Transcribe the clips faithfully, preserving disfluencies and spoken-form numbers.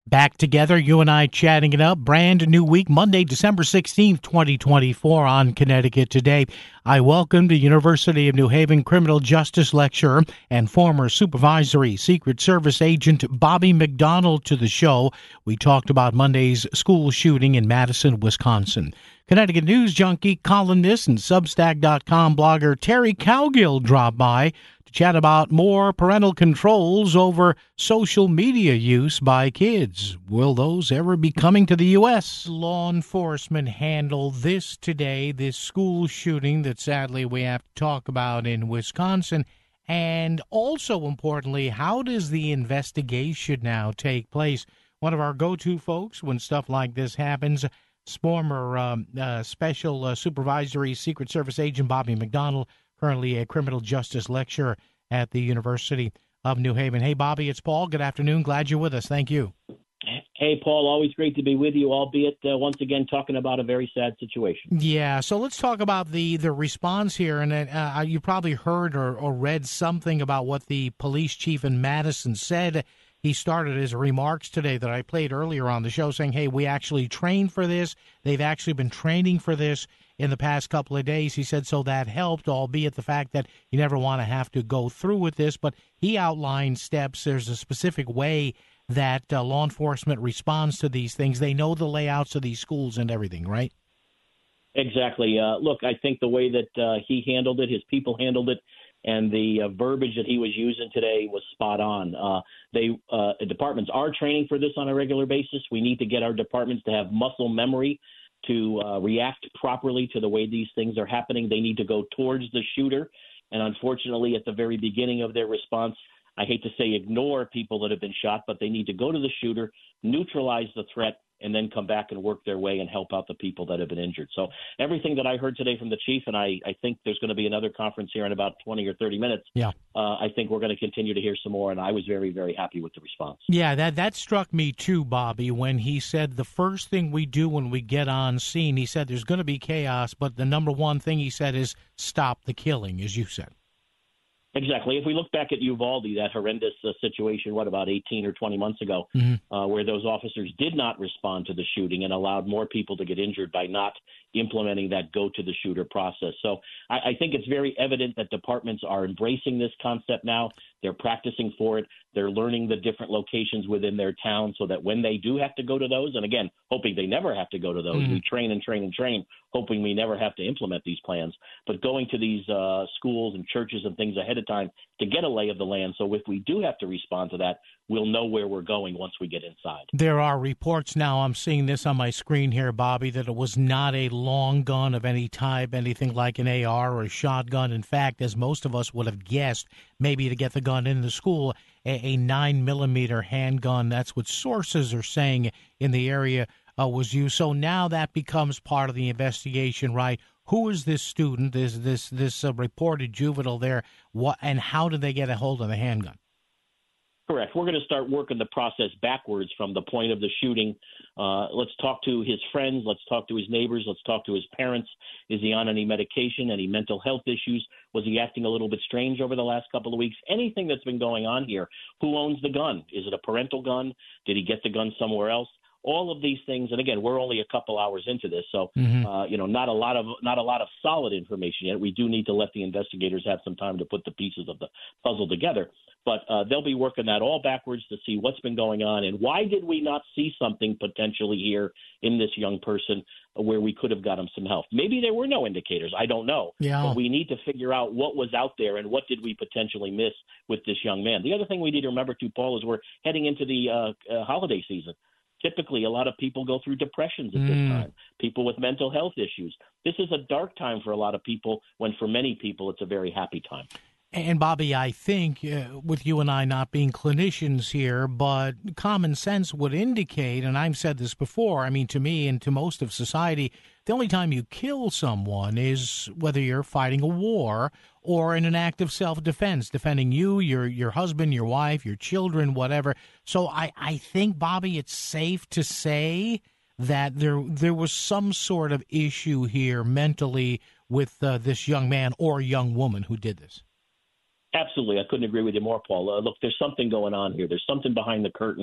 Back together, you and I chatting it up. Brand new week, Monday, December sixteenth, twenty twenty-four on Connecticut Today. I welcome the University of New Haven criminal justice lecturer and former supervisory Secret Service agent Bobby McDonald to the show. We talked about Monday's school shooting in Madison, Wisconsin. Connecticut News Junkie, columnist, and Substack dot com blogger Terry Cowgill dropped by to chat about more parental controls over social media use by kids. Will those ever be coming to the U S? Law enforcement handle this today, this school shooting that sadly we have to talk about in Wisconsin. And also importantly, how does the investigation now take place? One of our go-to folks when stuff like this happens, former um, uh, Special uh, Supervisory Secret Service agent Bobby McDonald, currently a criminal justice lecturer at the University of New Haven. Hey, Bobby, it's Paul. Good afternoon. Glad you're with us. Thank you. Hey, Paul, always great to be with you, albeit uh, once again talking about a very sad situation. Yeah, so let's talk about the, the response here. And uh, you probably heard or, or read something about what the police chief in Madison said. He started his remarks today that I played earlier on the show saying, hey, we actually trained for this. They've actually been training for this in the past couple of days. He said so that helped, albeit the fact that you never want to have to go through with this. But he outlined steps. There's a specific way that uh, law enforcement responds to these things. They know the layouts of these schools and everything, right? Exactly. Uh, look, I think the way that uh, he handled it, his people handled it, and the uh, verbiage that he was using today was spot on. Uh, they uh, departments are training for this on a regular basis. We need to get our departments to have muscle memory to uh, react properly to the way these things are happening. They need to go towards the shooter. And unfortunately, at the very beginning of their response, I hate to say ignore people that have been shot, but they need to go to the shooter, neutralize the threat, and then come back and work their way and help out the people that have been injured. So everything that I heard today from the chief, and I, I think there's going to be another conference here in about twenty or thirty minutes. Yeah. Uh, I think we're going to continue to hear some more, and I was very, very happy with the response. Yeah, that, that struck me too, Bobby, when he said the first thing we do when we get on scene, he said there's going to be chaos, but the number one thing he said is stop the killing, as you said. Exactly. If we look back at Uvalde, that horrendous uh, situation, what, about eighteen or twenty months ago, mm-hmm. uh, where those officers did not respond to the shooting and allowed more people to get injured by not implementing that go-to-the-shooter process. So I, I think it's very evident that departments are embracing this concept now. They're practicing for it. They're learning the different locations within their town so that when they do have to go to those, and again, hoping they never have to go to those, mm-hmm. we train and train and train, hoping we never have to implement these plans. But going to these uh, schools and churches and things ahead of time to get a lay of the land, so if we do have to respond to that, we'll know where we're going once we get inside. There are reports now, I'm seeing this on my screen here, Bobby, that it was not a long gun of any type, anything like an A R or a shotgun. In fact, as most of us would have guessed, maybe to get the gun in the school, a, a nine millimeter handgun. That's what sources are saying in the area uh, was used. So now that becomes part of the investigation, right? Who is this student, this this this uh, reported juvenile there, what, and how did they get a hold of the handgun? Correct. We're going to start working the process backwards from the point of the shooting. Uh, let's talk to his friends. Let's talk to his neighbors. Let's talk to his parents. Is he on any medication, any mental health issues? Was he acting a little bit strange over the last couple of weeks? Anything that's been going on here. Who owns the gun? Is it a parental gun? Did he get the gun somewhere else? All of these things, and again, we're only a couple hours into this, so mm-hmm. uh, you know, not a lot of not a lot of solid information yet. We do need to let the investigators have some time to put the pieces of the puzzle together. But uh, they'll be working that all backwards to see what's been going on and why did we not see something potentially here in this young person where we could have got him some help. Maybe there were no indicators. I don't know. Yeah. But we need to figure out what was out there and what did we potentially miss with this young man. The other thing we need to remember, too, Paul, is we're heading into the uh, uh, holiday season. Typically, a lot of people go through depressions at mm. this time, people with mental health issues. This is a dark time for a lot of people when for many people it's a very happy time. And, Bobby, I think, uh, with you and I not being clinicians here, but common sense would indicate, and I've said this before, I mean, to me and to most of society, the only time you kill someone is whether you're fighting a war or in an act of self-defense, defending you, your your husband, your wife, your children, whatever. So I, I think, Bobby, it's safe to say that there there was some sort of issue here mentally with uh, this young man or young woman who did this. Absolutely. I couldn't agree with you more, Paul. Uh, look, there's something going on here. There's something behind the curtain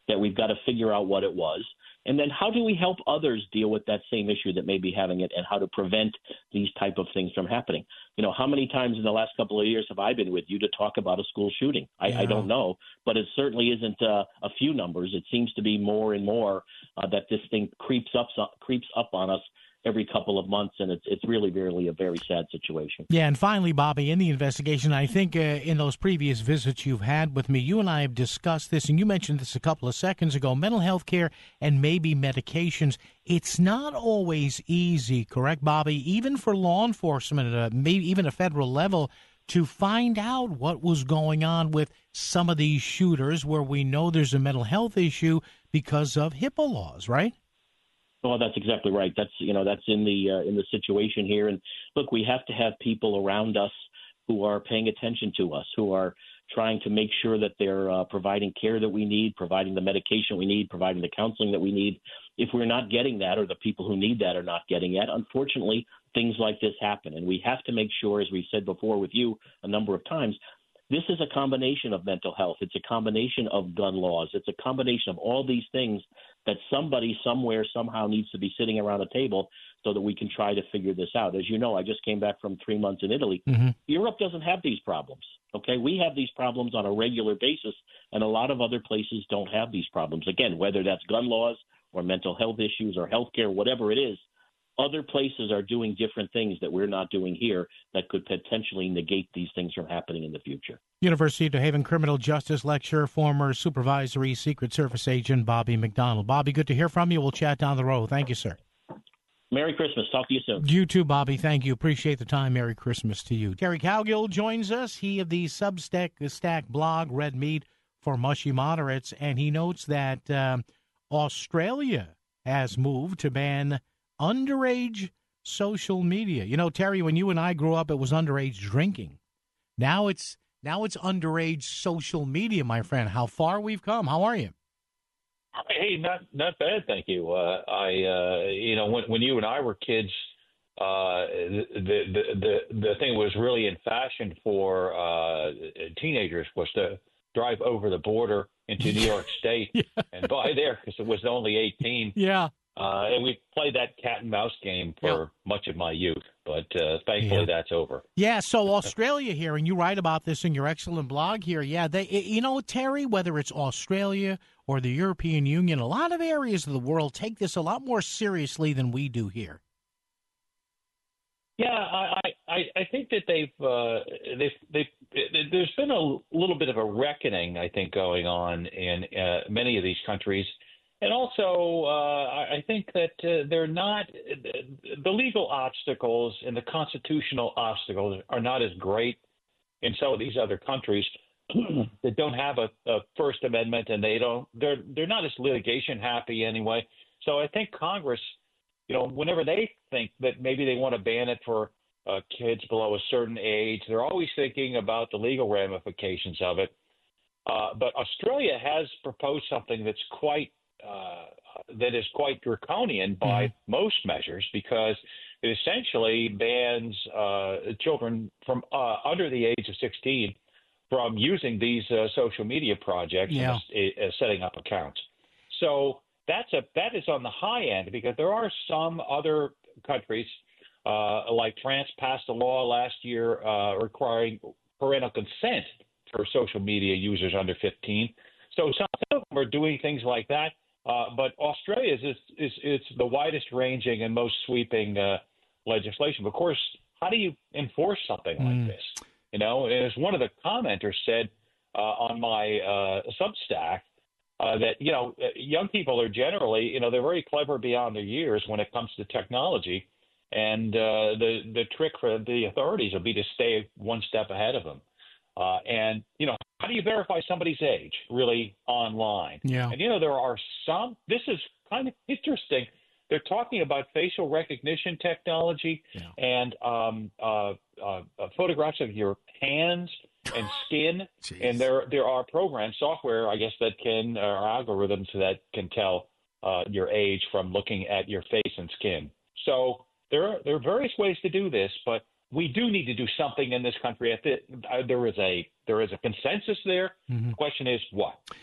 that we've got to figure out what it was. And then how do we help others deal with that same issue that may be having it, and how to prevent these type of things from happening? You know, how many times in the last couple of years have I been with you to talk about a school shooting? I, yeah. I don't know, but it certainly isn't uh, a few numbers. It seems to be more and more uh, that this thing creeps up creeps up on us every couple of months, and it's it's really, really a very sad situation. Yeah, and finally, Bobby, in the investigation, I think uh, in those previous visits you've had with me, you and I have discussed this, and you mentioned this a couple of seconds ago, mental health care and maybe medications. It's not always easy, correct, Bobby, even for law enforcement at a, maybe even a federal level, to find out what was going on with some of these shooters where we know there's a mental health issue because of HIPAA laws, right? Well, that's exactly right. That's you know that's in the uh, in the situation here. And look, we have to have people around us who are paying attention to us, who are trying to make sure that they're uh, providing care that we need, providing the medication we need, providing the counseling that we need. If we're not getting that, or the people who need that are not getting it, unfortunately, things like this happen. And we have to make sure, as we said before with you a number of times, this is a combination of mental health. It's a combination of gun laws. It's a combination of all these things that somebody somewhere somehow needs to be sitting around a table so that we can try to figure this out. As you know, I just came back from three months in Italy. Mm-hmm. Europe doesn't have these problems. Okay, we have these problems on a regular basis, and a lot of other places don't have these problems. Again, whether that's gun laws or mental health issues or healthcare, whatever it is, other places are doing different things that we're not doing here that could potentially negate these things from happening in the future. University of New Haven criminal justice lecturer, former supervisory Secret Service agent Bobby McDonald. Bobby, good to hear from you. We'll chat down the road. Thank you, sir. Merry Christmas. Talk to you soon. You too, Bobby. Thank you. Appreciate the time. Merry Christmas to you. Terry Cowgill joins us. He of the Substack Stack blog, Red Meat for Mushy Moderates, and he notes that um, Australia has moved to ban underage social media. You know, Terry, when you and I grew up, it was underage drinking. Now it's now it's underage social media, my friend. How far we've come. How are you? Hey, not not bad, thank you. Uh, I, uh, you know, when when you and I were kids, uh, the, the the the thing was really in fashion for uh, teenagers was to drive over the border into New York State yeah. and buy there because it was only eighteen. Yeah. Uh, and we played that cat and mouse game for yeah. much of my youth, but uh, thankfully yeah. that's over. Yeah, so Australia here, and you write about this in your excellent blog here. Yeah, they, you know, Terry, whether it's Australia or the European Union, a lot of areas of the world take this a lot more seriously than we do here. Yeah, I, I, I think that they've, uh, they've, they've, there's been a little bit of a reckoning, I think, going on in uh, many of these countries. And also, uh, I think that uh, they're not the legal obstacles and the constitutional obstacles are not as great in some of these other countries that don't have a, a First Amendment, and they don't they're they're not as litigation happy anyway. So I think Congress, you know, whenever they think that maybe they want to ban it for uh, kids below a certain age, they're always thinking about the legal ramifications of it. Uh, but Australia has proposed something that's quite Uh, that is quite draconian by mm-hmm. most measures, because it essentially bans uh, children from uh, under the age of sixteen from using these uh, social media projects yeah. and uh, setting up accounts. So that's a that is on the high end, because there are some other countries uh, like France passed a law last year uh, requiring parental consent for social media users under fifteen. So some of them are doing things like that. Uh, but Australia's is, is it's the widest ranging and most sweeping uh, legislation. But of course, how do you enforce something like mm. this? You know, and as one of the commenters said uh, on my uh, Substack, uh, that, you know, young people are generally, you know, they're very clever beyond their years when it comes to technology. And uh, the, the trick for the authorities will be to stay one step ahead of them. Uh, and, you know, how do you verify somebody's age really online? Yeah. And, you know, there are some, this is kind of interesting. They're talking about facial recognition technology yeah. and um, uh, uh, photographs of your hands and skin. And there there are programs, software, I guess, that can, or algorithms that can tell uh, your age from looking at your face and skin. So there are, there are various ways to do this, but we do need to do something in this country. There is a there is a consensus there. Mm-hmm. The question is what?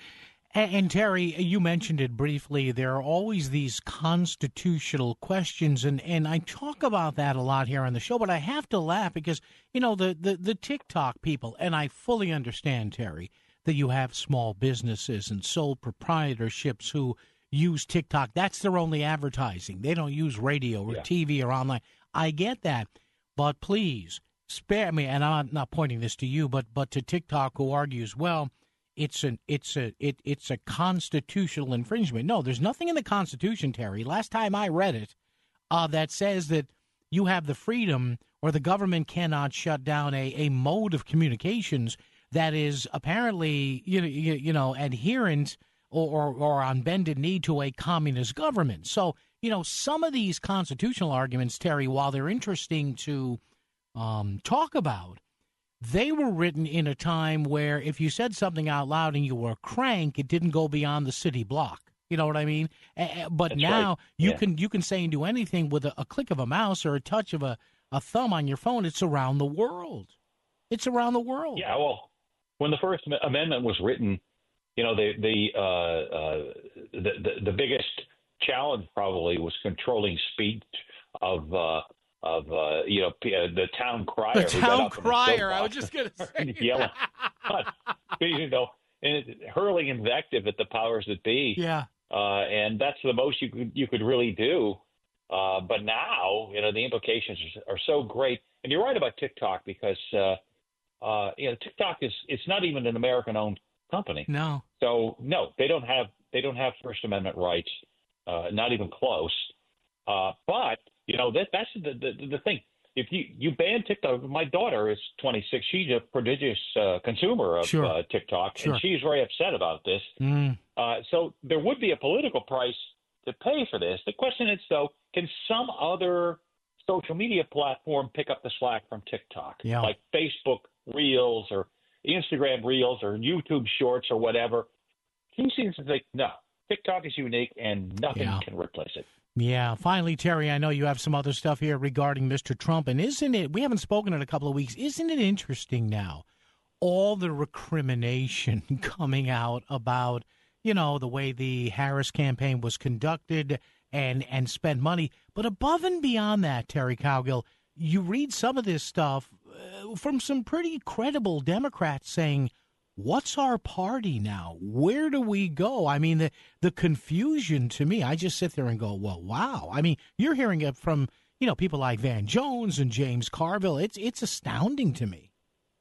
And, and Terry, you mentioned it briefly. There are always these constitutional questions, and, and I talk about that a lot here on the show, but I have to laugh because, you know, the, the, the TikTok people, and I fully understand, Terry, that you have small businesses and sole proprietorships who use TikTok. That's their only advertising. They don't use radio or Yeah. T V or online. I get that, but please spare me, and I'm not pointing this to you, but but to TikTok, who argues, well, it's an it's a it it's a constitutional infringement. No, there's nothing in the Constitution, Terry. Last time I read it, uh, that says that you have the freedom, or the government cannot shut down a, a mode of communications that is apparently you know you, you know adherent or, or or on bended knee to a communist government. So you know some of these constitutional arguments, Terry, while they're interesting to um, talk about, they were written in a time where if you said something out loud and you were a crank, it didn't go beyond the city block. You know what I mean? Uh, but That's now right. you Yeah. can you can say and do anything with a, a click of a mouse or a touch of a, a thumb on your phone. It's around the world. It's around the world. Yeah, well, when the First Am- Amendment was written, you know, the the, uh, uh, the the the biggest challenge probably was controlling speech of uh, of uh, you know p- uh, the town crier. The who got town up in the crier. I soapbox was just going to say and yelling, but, you know, and hurling invective at the powers that be. Yeah. Uh, and that's the most you could you could really do. Uh, but now, you know, the implications are, are so great. And you're right about TikTok because, uh, uh, you know, TikTok is it's not even an American-owned company. No. So no, they don't have they don't have First Amendment rights, uh, not even close. Uh, but you know that that's the, the the thing. If you you ban TikTok, my daughter is twenty-six. She's a prodigious uh, consumer of Sure. uh, TikTok, Sure. and she's very upset about this. Mm. Uh, so there would be a political price to pay for this. The question is, though, can some other social media platform pick up the slack from TikTok, Yeah. like Facebook Reels or Instagram Reels or YouTube Shorts or whatever? He seems to think, no, TikTok is unique and nothing Yeah. can replace it. Yeah. Finally, Terry, I know you have some other stuff here regarding Mister Trump, and isn't it? We haven't spoken in a couple of weeks. Isn't it interesting now? All the recrimination coming out about, you know, the way the Harris campaign was conducted and and spent money. But above and beyond that, Terry Cowgill, you read some of this stuff uh, from some pretty credible Democrats saying, what's our party now? Where do we go? I mean, the the confusion to me, I just sit there and go, well, wow. I mean, you're hearing it from, you know, people like Van Jones and James Carville. It's it's astounding to me.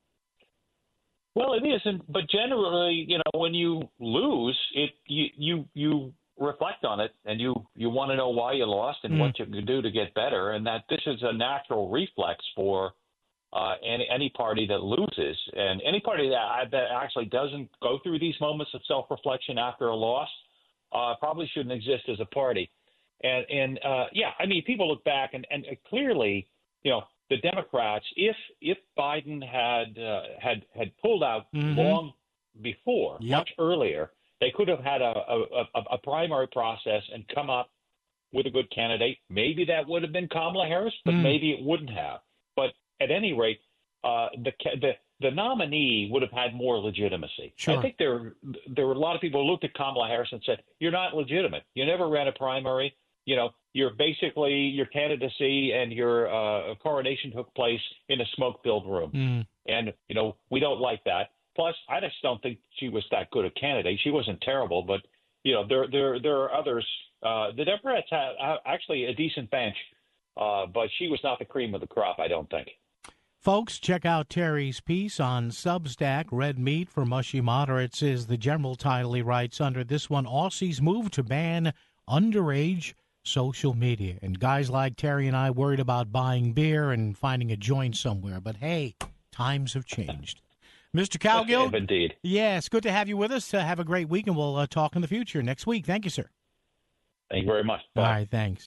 Well, it isn't, but generally, you know, when you lose, it you you, you reflect on it and you, you want to know why you lost and Mm. what you can do to get better, and that this is a natural reflex for uh, any any party that loses, and any party that, that actually doesn't go through these moments of self-reflection after a loss uh, probably shouldn't exist as a party. And and uh, yeah, I mean, people look back and, and clearly, you know, the Democrats, if if Biden had uh, had had pulled out Mhm. long before, Yep. much earlier, they could have had a, a, a, a primary process and come up with a good candidate. Maybe that would have been Kamala Harris, but Mm. maybe it wouldn't have. But at any rate, uh, the the the nominee would have had more legitimacy. Sure. I think there there were a lot of people who looked at Kamala Harris and said, "You're not legitimate. You never ran a primary. You know, you're basically your candidacy and your uh, coronation took place in a smoke-filled room, Mm. and you know we don't like that." Plus, I just don't think she was that good a candidate. She wasn't terrible, but you know there there there are others. Uh, the Democrats have, have actually a decent bench, uh, but she was not the cream of the crop. I don't think. Folks, check out Terry's piece on Substack. Red Meat for Mushy Moderates is the general title he writes under. This one, Aussies move to ban underage social media. And guys like Terry and I worried about buying beer and finding a joint somewhere. But hey, times have changed. Mister Cowgill? Indeed. Yes, good to have you with us. Uh, have a great week, and we'll uh, talk in the future next week. Thank you, sir. Thank you very much. Bye. All right, thanks.